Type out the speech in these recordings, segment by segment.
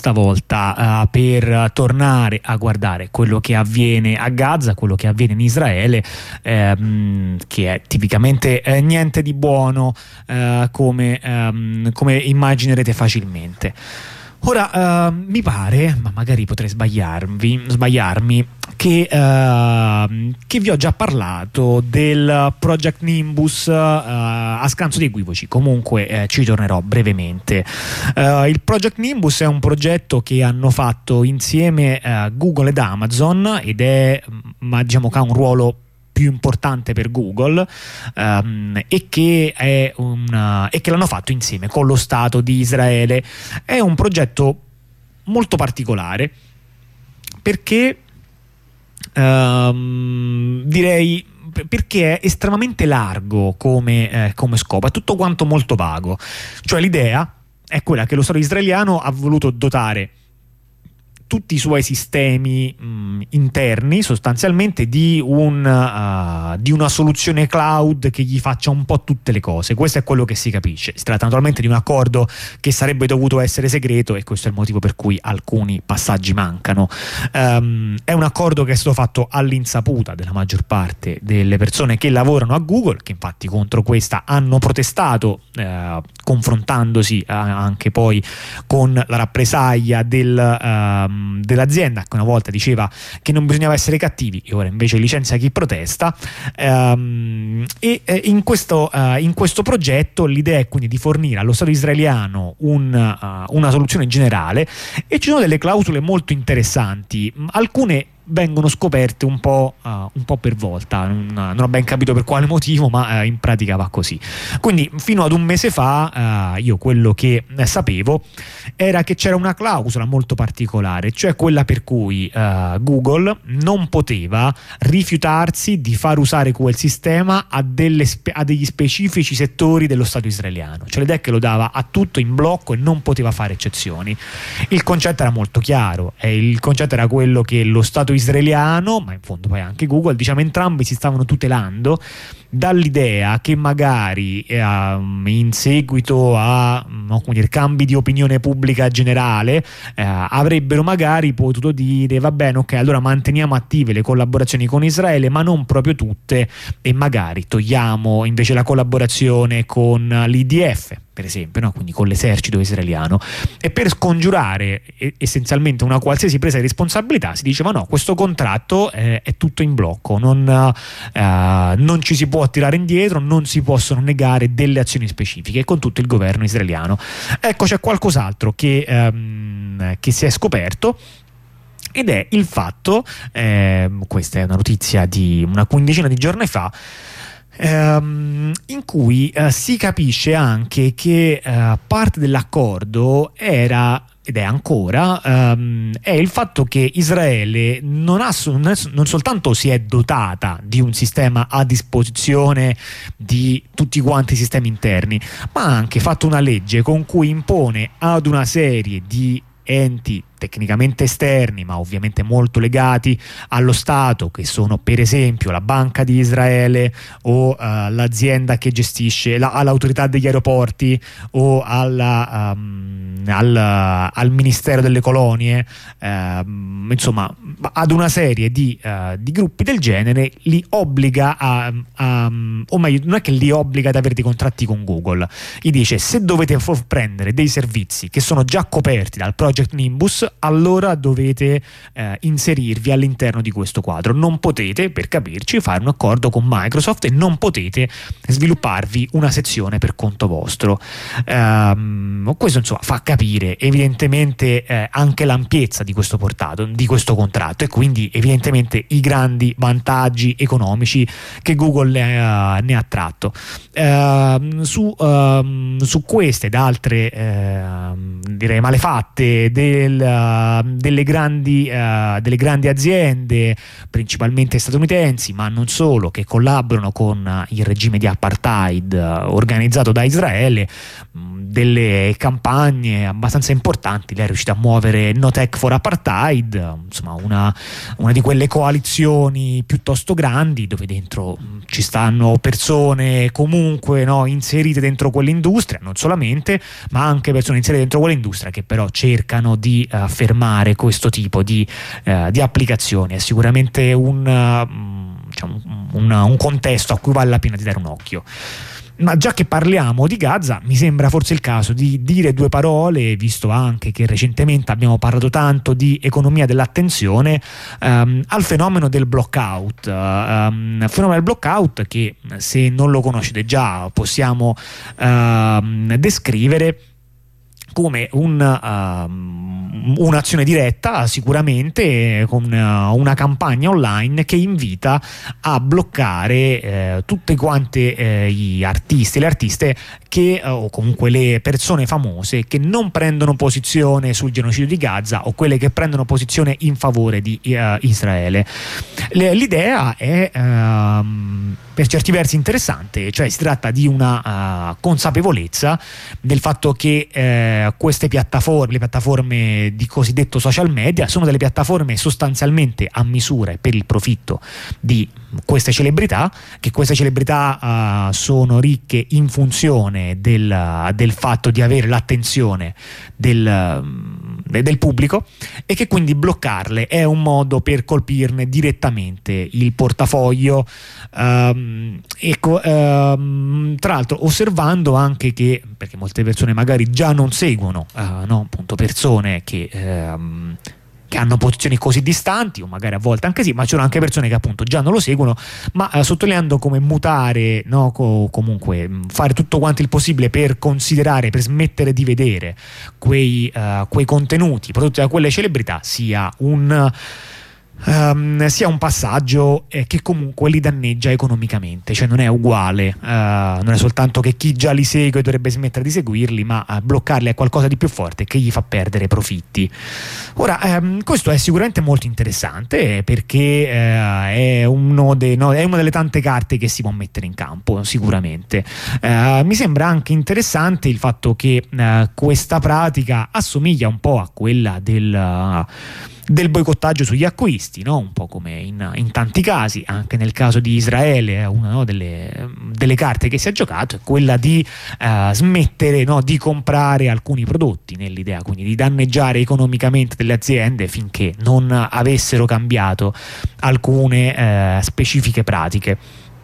stavolta per tornare a guardare quello che avviene a Gaza, quello che avviene in Israele, che è tipicamente niente di buono, come immaginerete facilmente. Ora mi pare, ma magari potrei sbagliarmi, che vi ho già parlato del Project Nimbus a scanso di equivoci. Comunque ci tornerò brevemente. Il Project Nimbus è un progetto che hanno fatto insieme Google ed Amazon ed è, ma diciamo che ha un ruolo più importante per Google, e che l'hanno fatto insieme con lo Stato di Israele. È un progetto molto particolare perché direi perché è estremamente largo come scopo, è tutto quanto molto vago. Cioè l'idea è quella che lo Stato israeliano ha voluto dotare tutti i suoi sistemi interni sostanzialmente di una soluzione cloud che gli faccia un po' tutte le cose. Questo è quello che si capisce. Si tratta naturalmente di un accordo che sarebbe dovuto essere segreto e questo è il motivo per cui alcuni passaggi mancano. È un accordo che è stato fatto all'insaputa della maggior parte delle persone che lavorano a Google, che infatti contro questa hanno protestato, confrontandosi anche poi con la rappresaglia dell'azienda, che una volta diceva che non bisognava essere cattivi e ora invece licenzia chi protesta. In questo progetto l'idea è quindi di fornire allo Stato israeliano una soluzione generale e ci sono delle clausole molto interessanti. Alcune vengono scoperte un po' per volta, non ho ben capito per quale motivo, ma in pratica va così. Quindi fino ad un mese fa io quello che sapevo era che c'era una clausola molto particolare, cioè quella per cui Google non poteva rifiutarsi di far usare quel sistema a degli specifici settori dello Stato israeliano. Cioè l'idea è che lo dava a tutto in blocco e non poteva fare eccezioni. Il concetto era molto chiaro, il concetto era quello che lo Stato israeliano, ma in fondo poi anche Google, diciamo entrambi si stavano tutelando dall'idea che magari in seguito a cambi di opinione pubblica generale avrebbero magari potuto dire va bene, ok, allora manteniamo attive le collaborazioni con Israele ma non proprio tutte e magari togliamo invece la collaborazione con l'IDF per esempio, no? Quindi con l'esercito israeliano, e per scongiurare essenzialmente una qualsiasi presa di responsabilità si diceva no, questo contratto è tutto in blocco, non ci si può tirare indietro, non si possono negare delle azioni specifiche con tutto il governo israeliano. Ecco, c'è qualcos'altro che si è scoperto ed è il fatto, questa è una notizia di una quindicina di giorni fa, in cui si capisce anche che parte dell'accordo era ed è ancora è il fatto che Israele non soltanto si è dotata di un sistema a disposizione di tutti quanti i sistemi interni, ma ha anche fatto una legge con cui impone ad una serie di enti tecnicamente esterni ma ovviamente molto legati allo Stato, che sono per esempio la Banca di Israele o l'azienda che gestisce all'autorità degli aeroporti o al Ministero delle Colonie, insomma ad una serie di gruppi del genere li obbliga o meglio non è che li obbliga ad avere dei contratti con Google, gli dice se dovete prendere dei servizi che sono già coperti dal Project Nimbus allora dovete inserirvi all'interno di questo quadro, non potete, per capirci, fare un accordo con Microsoft e non potete svilupparvi una sezione per conto vostro. Questo insomma fa capire evidentemente anche l'ampiezza di questo contratto e quindi evidentemente i grandi vantaggi economici che Google ne ha tratto. Su queste ed altre direi malefatte delle grandi aziende, principalmente statunitensi, ma non solo, che collaborano con il regime di apartheid organizzato da Israele, delle campagne abbastanza importanti. Lei è riuscita a muovere No Tech for Apartheid, insomma una di quelle coalizioni piuttosto grandi dove dentro ci stanno persone comunque, no, inserite dentro quell'industria, non solamente, ma anche persone inserite dentro quell'industria che però cercano di fermare questo tipo di applicazioni. È sicuramente un contesto a cui vale la pena di dare un occhio. Ma già che parliamo di Gaza, mi sembra forse il caso di dire due parole, visto anche che recentemente abbiamo parlato tanto di economia dell'attenzione, al fenomeno del blockout. Fenomeno del blockout che, se non lo conoscete già, possiamo descrivere come un'azione diretta, sicuramente, con una campagna online che invita a bloccare tutte quante gli artisti e le artiste che, o comunque le persone famose che non prendono posizione sul genocidio di Gaza o quelle che prendono posizione in favore di Israele. L'idea è per certi versi interessante, cioè si tratta di una consapevolezza del fatto che queste piattaforme, le piattaforme di cosiddetto social media, sono delle piattaforme sostanzialmente a misura e per il profitto di queste celebrità, che queste celebrità sono ricche in funzione del fatto di avere l'attenzione del pubblico, e che quindi bloccarle è un modo per colpirne direttamente il portafoglio. Tra l'altro osservando anche che, perché molte persone magari già non seguono appunto persone che hanno posizioni così distanti, o magari a volte anche sì, ma ci sono anche persone che appunto già non lo seguono, ma sottolineando come mutare, no, comunque fare tutto quanto il possibile per considerare, per smettere di vedere quei contenuti prodotti da quelle celebrità sia un passaggio che comunque li danneggia economicamente, cioè non è uguale, non è soltanto che chi già li segue dovrebbe smettere di seguirli, ma bloccarli è qualcosa di più forte che gli fa perdere profitti. Ora, questo è sicuramente molto interessante, perché è una delle tante carte che si può mettere in campo, sicuramente. Mi sembra anche interessante il fatto che questa pratica assomiglia un po' a quella del boicottaggio sugli acquisti, no? Un po' come in tanti casi, anche nel caso di Israele, una delle carte che si è giocato è quella di smettere, no, di comprare alcuni prodotti, nell'idea quindi di danneggiare economicamente delle aziende finché non avessero cambiato alcune specifiche pratiche.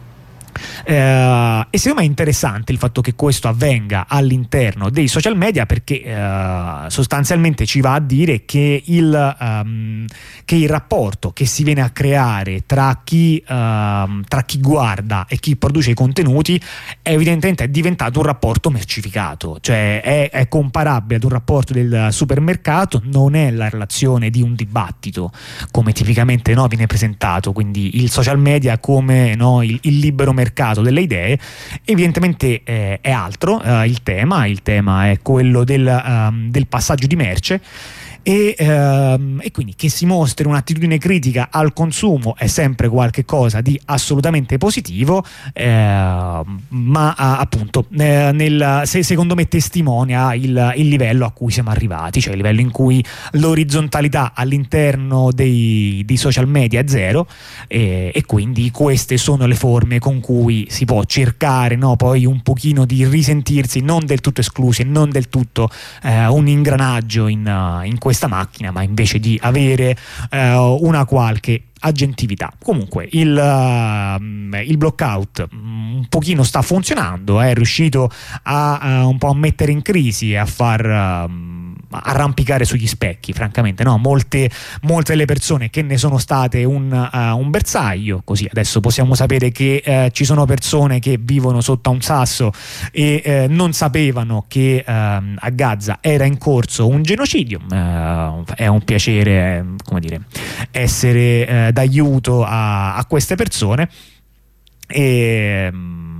E secondo me è interessante il fatto che questo avvenga all'interno dei social media, perché sostanzialmente ci va a dire che il rapporto che si viene a creare tra chi guarda e chi produce i contenuti evidentemente è diventato un rapporto mercificato, cioè è comparabile ad un rapporto del supermercato, non è la relazione di un dibattito come tipicamente, no, viene presentato, quindi il social media come, no, il libero mercato delle idee. Evidentemente è altro il tema è quello del passaggio di merce, e quindi che si mostri un'attitudine critica al consumo è sempre qualche cosa di assolutamente positivo, ma appunto secondo me testimonia il livello a cui siamo arrivati, cioè il livello in cui l'orizzontalità all'interno dei social media è zero, e quindi queste sono le forme con cui si può cercare, no, poi un pochino di risentirsi non del tutto esclusi e non del tutto un ingranaggio in questa macchina, ma invece di avere una qualche aggentività. Comunque il blockout un pochino sta funzionando, è riuscito a un po' a mettere in crisi e a far arrampicare sugli specchi, francamente, no? Molte delle persone che ne sono state un bersaglio, così adesso possiamo sapere che ci sono persone che vivono sotto a un sasso e non sapevano che a Gaza era in corso un genocidio. È un piacere, come dire, essere d'aiuto a queste persone.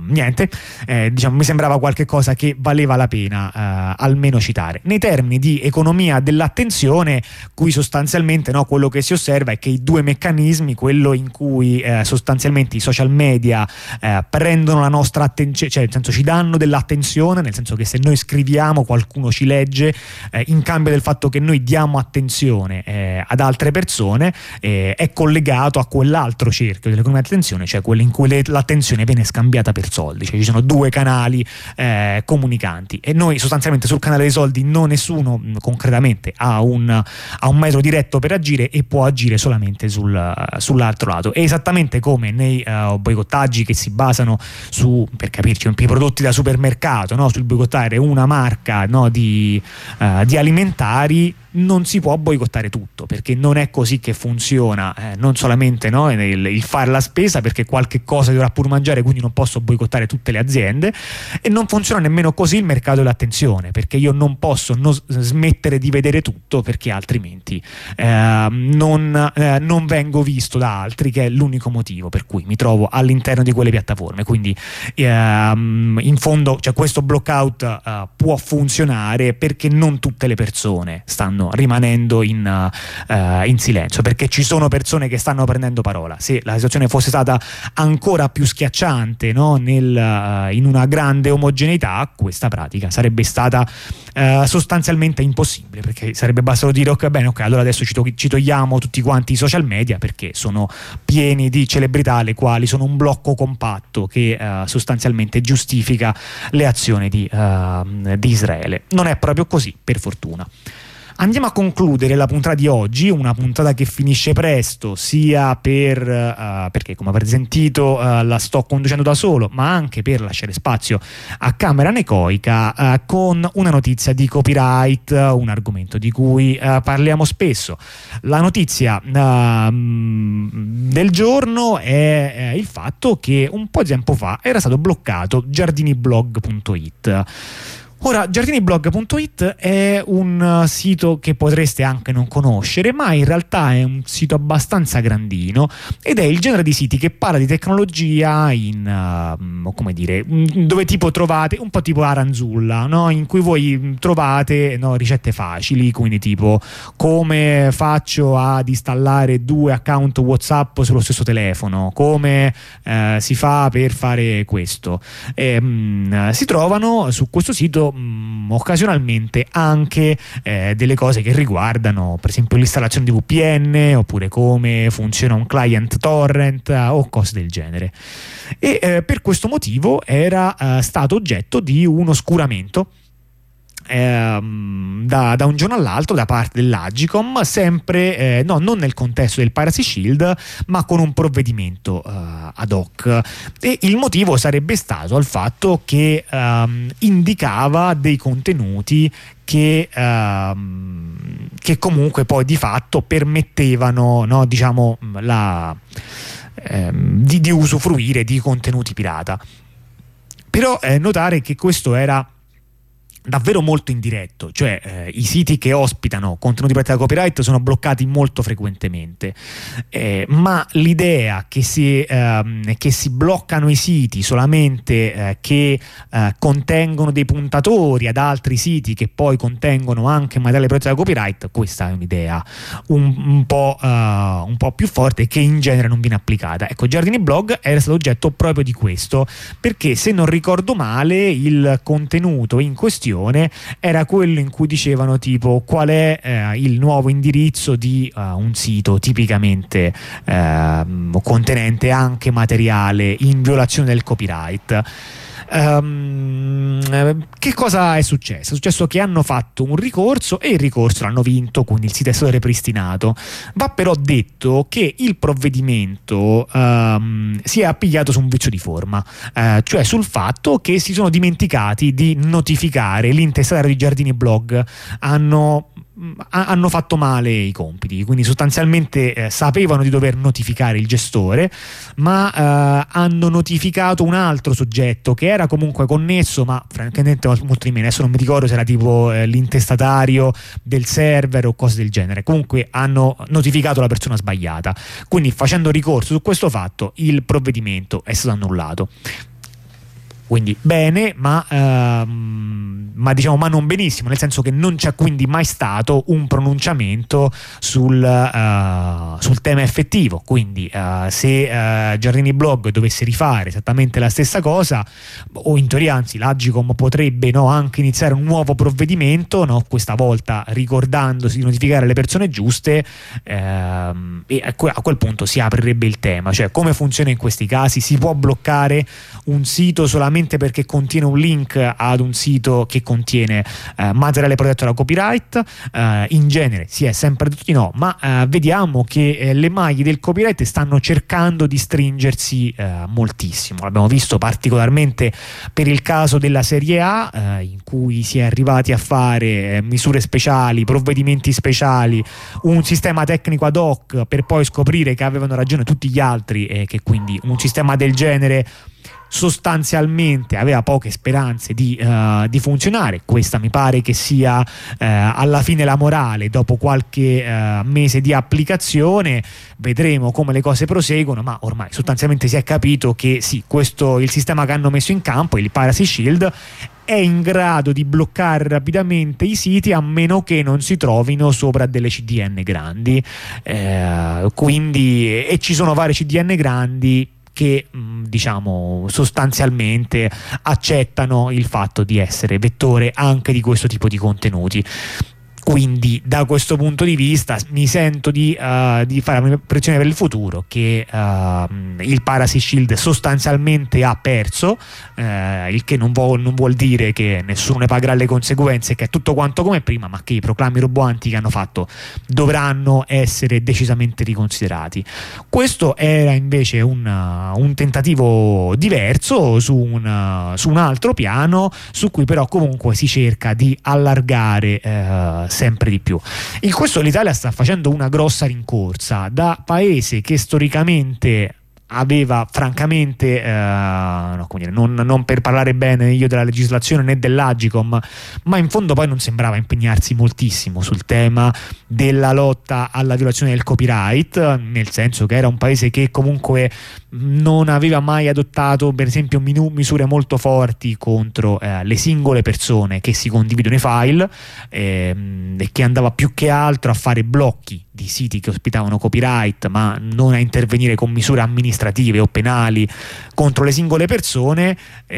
niente, diciamo, mi sembrava qualche cosa che valeva la pena almeno citare. Nei termini di economia dell'attenzione, qui sostanzialmente, no, quello che si osserva è che i due meccanismi, quello in cui sostanzialmente i social media prendono la nostra attenzione, cioè nel senso ci danno dell'attenzione, nel senso che se noi scriviamo qualcuno ci legge, in cambio del fatto che noi diamo attenzione ad altre persone, è collegato a quell'altro cerchio dell'economia dell'attenzione, cioè quello in cui l'attenzione viene scambiata per soldi, cioè ci sono due canali comunicanti, e noi sostanzialmente sul canale dei soldi nessuno concretamente ha un metro diretto per agire e può agire solamente sull'altro lato. È esattamente come nei boicottaggi che si basano su, per capirci, i prodotti da supermercato, no? Sul boicottare una marca, no, di alimentari. Non si può boicottare tutto, perché non è così che funziona, non solamente, no, il fare la spesa, perché qualche cosa dovrà pur mangiare, quindi non posso boicottare tutte le aziende, e non funziona nemmeno così il mercato dell'attenzione, perché io non posso smettere di vedere tutto, perché altrimenti non vengo visto da altri, che è l'unico motivo per cui mi trovo all'interno di quelle piattaforme. Quindi in fondo, cioè, questo blockout può funzionare perché non tutte le persone stanno rimanendo in silenzio, perché ci sono persone che stanno prendendo parola. Se la situazione fosse stata ancora più schiacciante, no, in una grande omogeneità, questa pratica sarebbe stata sostanzialmente impossibile, perché sarebbe bastato dire ok, bene, ok, allora adesso ci togliamo tutti quanti i social media, perché sono pieni di celebrità le quali sono un blocco compatto che sostanzialmente giustifica le azioni di Israele. Non è proprio così, per fortuna. Andiamo a concludere la puntata di oggi, una puntata che finisce presto, sia perché, come avrete sentito, la sto conducendo da solo, ma anche per lasciare spazio a camera anecoica, con una notizia di copyright, un argomento di cui parliamo spesso. La notizia del giorno è il fatto che un po' di tempo fa era stato bloccato giardiniblog.it. Ora, giardiniblog.it è un sito che potreste anche non conoscere, ma in realtà è un sito abbastanza grandino, ed è il genere di siti che parla di tecnologia come dire, dove tipo trovate, un po' tipo Aranzulla, no? In cui voi trovate, no, ricette facili, quindi tipo come faccio ad installare 2 account WhatsApp sullo stesso telefono, come si fa per fare questo. Si trovano su questo sito occasionalmente anche delle cose che riguardano per esempio l'installazione di VPN, oppure come funziona un client torrent o cose del genere, e per questo motivo era stato oggetto di un oscuramento da un giorno all'altro da parte dell'Agcom, sempre non nel contesto del Piracy Shield, ma con un provvedimento ad hoc, e il motivo sarebbe stato il fatto che indicava dei contenuti che comunque poi di fatto permettevano, no, diciamo, di usufruire di contenuti pirata. Però notare che questo era davvero molto indiretto, cioè i siti che ospitano contenuti pirata da copyright sono bloccati molto frequentemente, ma l'idea che si bloccano i siti solamente che contengono dei puntatori ad altri siti che poi contengono anche materiale protetto da copyright, questa è un'idea un po' più forte, che in genere non viene applicata. Ecco, Giardini Blog era stato oggetto proprio di questo, perché se non ricordo male il contenuto in questione era quello in cui dicevano tipo qual è il nuovo indirizzo di un sito tipicamente contenente anche materiale in violazione del copyright. Che cosa è successo? È successo che hanno fatto un ricorso e il ricorso l'hanno vinto, quindi il sito è stato ripristinato. Va però detto che il provvedimento si è appigliato su un vizio di forma, cioè sul fatto che si sono dimenticati di notificare l'intestatario di Giardini Blog. Hanno fatto male i compiti, quindi sostanzialmente sapevano di dover notificare il gestore, ma hanno notificato un altro soggetto che era comunque connesso, ma francamente molto di meno. Adesso non mi ricordo se era tipo l'intestatario del server o cose del genere. Comunque hanno notificato la persona sbagliata, quindi facendo ricorso su questo fatto il provvedimento è stato annullato. Quindi bene, ma diciamo ma non benissimo, nel senso che non c'è quindi mai stato un pronunciamento sul tema effettivo. Quindi se Giardini Blog dovesse rifare esattamente la stessa cosa, o in teoria anzi l'Agcom potrebbe, no, anche iniziare un nuovo provvedimento, no, questa volta ricordandosi di notificare le persone giuste, e a quel punto si aprirebbe il tema, cioè come funziona in questi casi. Si può bloccare un sito solamente perché contiene un link ad un sito che contiene materiale protetto da copyright? In genere si è sempre detto di no, ma vediamo che le maglie del copyright stanno cercando di stringersi moltissimo. L'abbiamo visto particolarmente per il caso della Serie A, in cui si è arrivati a fare misure speciali, provvedimenti speciali, un sistema tecnico ad hoc, per poi scoprire che avevano ragione tutti gli altri e che quindi un sistema del genere sostanzialmente aveva poche speranze di funzionare. Questa mi pare che sia alla fine la morale dopo qualche mese di applicazione. Vedremo come le cose proseguono, ma ormai sostanzialmente si è capito che sì, il sistema che hanno messo in campo, il Piracy Shield, è in grado di bloccare rapidamente i siti a meno che non si trovino sopra delle CDN grandi, quindi, e ci sono varie CDN grandi che diciamo sostanzialmente accettano il fatto di essere vettore anche di questo tipo di contenuti. Quindi da questo punto di vista mi sento di fare la previsione per il futuro che il Piracy Shield sostanzialmente ha perso, il che non vuol dire che nessuno ne pagherà le conseguenze, che è tutto quanto come prima, ma che i proclami roboanti che hanno fatto dovranno essere decisamente riconsiderati. Questo era invece un tentativo diverso su un altro piano, su cui però comunque si cerca di allargare sempre di più. In questo l'Italia sta facendo una grossa rincorsa da paese che storicamente aveva francamente no, come dire, non per parlare bene io della legislazione né dell'Agcom, ma in fondo poi non sembrava impegnarsi moltissimo sul tema della lotta alla violazione del copyright, nel senso che era un paese che comunque non aveva mai adottato per esempio misure molto forti contro le singole persone che si condividono i file, e che andava più che altro a fare blocchi di siti che ospitavano copyright, ma non a intervenire con misure amministrative o penali contro le singole persone,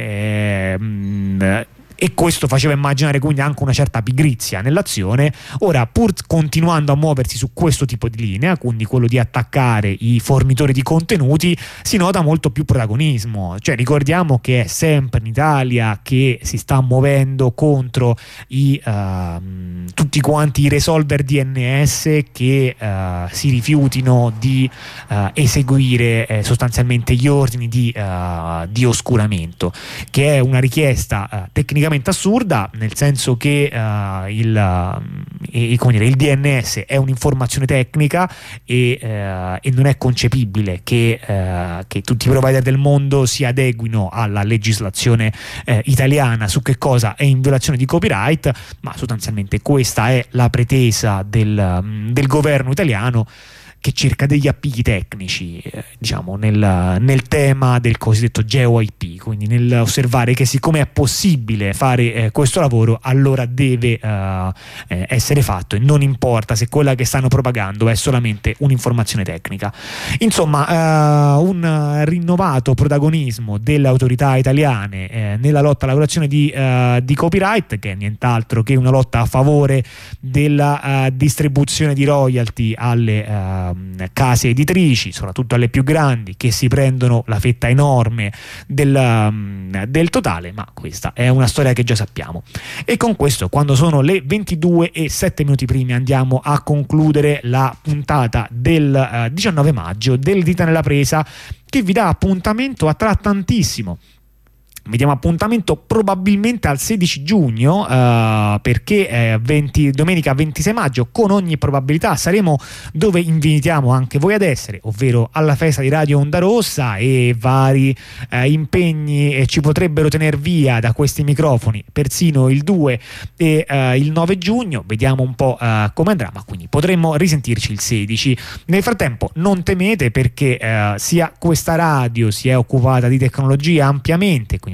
e questo faceva immaginare quindi anche una certa pigrizia nell'azione. Ora, pur continuando a muoversi su questo tipo di linea, quindi quello di attaccare i fornitori di contenuti, si nota molto più protagonismo. Cioè ricordiamo che è sempre in Italia che si sta muovendo contro tutti quanti i resolver DNS che si rifiutino di eseguire sostanzialmente gli ordini di oscuramento, che è una richiesta tecnicamente assurda, nel senso che il DNS è un'informazione tecnica e non è concepibile che tutti i provider del mondo si adeguino alla legislazione italiana su che cosa è in violazione di copyright, ma sostanzialmente questa è la pretesa del governo italiano, che cerca degli appigli tecnici diciamo nel tema del cosiddetto GeoIP, quindi nell'osservare che siccome è possibile fare questo lavoro, allora deve essere fatto, e non importa se quella che stanno propagando è solamente un'informazione tecnica. Insomma, un rinnovato protagonismo delle autorità italiane nella lotta alla violazione di copyright, che è nient'altro che una lotta a favore della distribuzione di royalty alle case editrici, soprattutto alle più grandi, che si prendono la fetta enorme del totale, ma questa è una storia che già sappiamo. E con questo, quando sono le 22:07 primi, andiamo a concludere la puntata del 19 maggio del Dita nella Presa, che vi dà appuntamento a tra tantissimo. Vi diamo appuntamento probabilmente al 16 giugno, perché domenica 26 maggio con ogni probabilità saremo dove invitiamo anche voi ad essere, ovvero alla festa di Radio Onda Rossa, e vari impegni ci potrebbero tener via da questi microfoni persino il 2 e il 9 giugno. Vediamo un po' come andrà, ma quindi potremmo risentirci il 16. Nel frattempo non temete, perché sia questa radio si è occupata di tecnologia ampiamente, quindi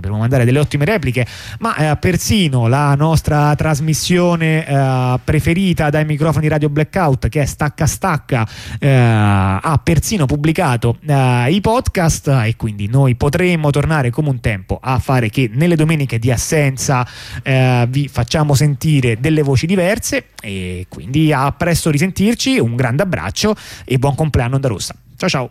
potremo mandare delle ottime repliche, ma persino la nostra trasmissione preferita dai microfoni Radio Blackout, che è Stacca Stacca, ha persino pubblicato i podcast, e quindi noi potremmo tornare come un tempo a fare che nelle domeniche di assenza vi facciamo sentire delle voci diverse. E quindi a presto risentirci, un grande abbraccio e buon compleanno Onda Rossa. Ciao ciao.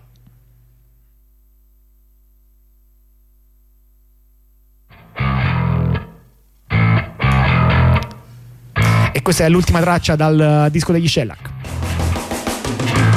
E questa è l'ultima traccia dal disco degli Shellac.